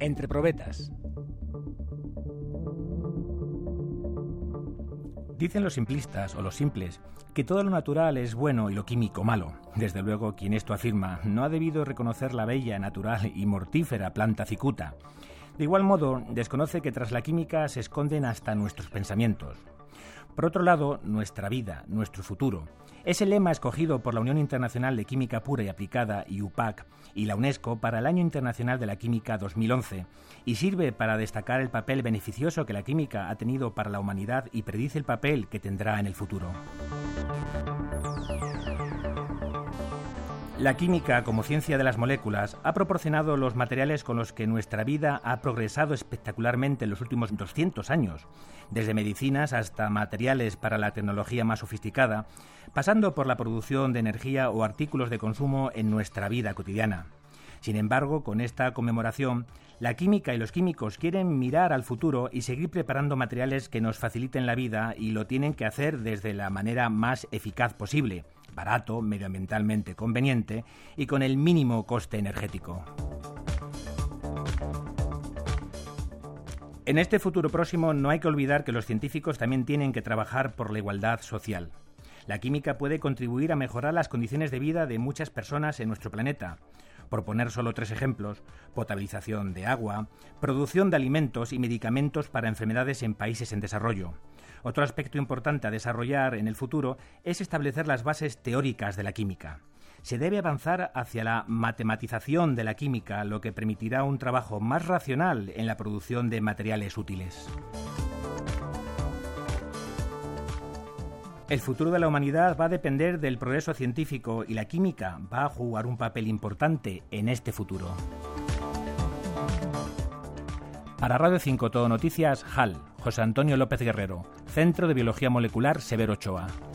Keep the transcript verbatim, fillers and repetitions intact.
Entre probetas. Dicen los simplistas o los simples que todo lo natural es bueno y lo químico malo. Desde luego, quien esto afirma no ha debido reconocer la bella, natural y mortífera planta cicuta. De igual modo, desconoce que tras la química se esconden hasta nuestros pensamientos. Por otro lado, nuestra vida, nuestro futuro. Es el lema escogido por la Unión Internacional de Química Pura y Aplicada, I U P A C, y la UNESCO para el Año Internacional de la Química dos mil once, y sirve para destacar el papel beneficioso que la química ha tenido para la humanidad y predice el papel que tendrá en el futuro. La química, como ciencia de las moléculas, ha proporcionado los materiales con los que nuestra vida ha progresado espectacularmente en los últimos doscientos años, desde medicinas hasta materiales para la tecnología más sofisticada, pasando por la producción de energía o artículos de consumo en nuestra vida cotidiana. Sin embargo, con esta conmemoración, la química y los químicos quieren mirar al futuro y seguir preparando materiales que nos faciliten la vida, y lo tienen que hacer desde la manera más eficaz posible, barato, medioambientalmente conveniente y con el mínimo coste energético. En este futuro próximo no hay que olvidar que los científicos también tienen que trabajar por la igualdad social. La química puede contribuir a mejorar las condiciones de vida de muchas personas en nuestro planeta. Por poner solo tres ejemplos: potabilización de agua, producción de alimentos y medicamentos para enfermedades en países en desarrollo. Otro aspecto importante a desarrollar en el futuro es establecer las bases teóricas de la química. Se debe avanzar hacia la matematización de la química, lo que permitirá un trabajo más racional en la producción de materiales útiles. El futuro de la humanidad va a depender del progreso científico, y la química va a jugar un papel importante en este futuro. Para Radio cinco Todo Noticias, H A L, José Antonio López Guerrero, Centro de Biología Molecular Severo Ochoa.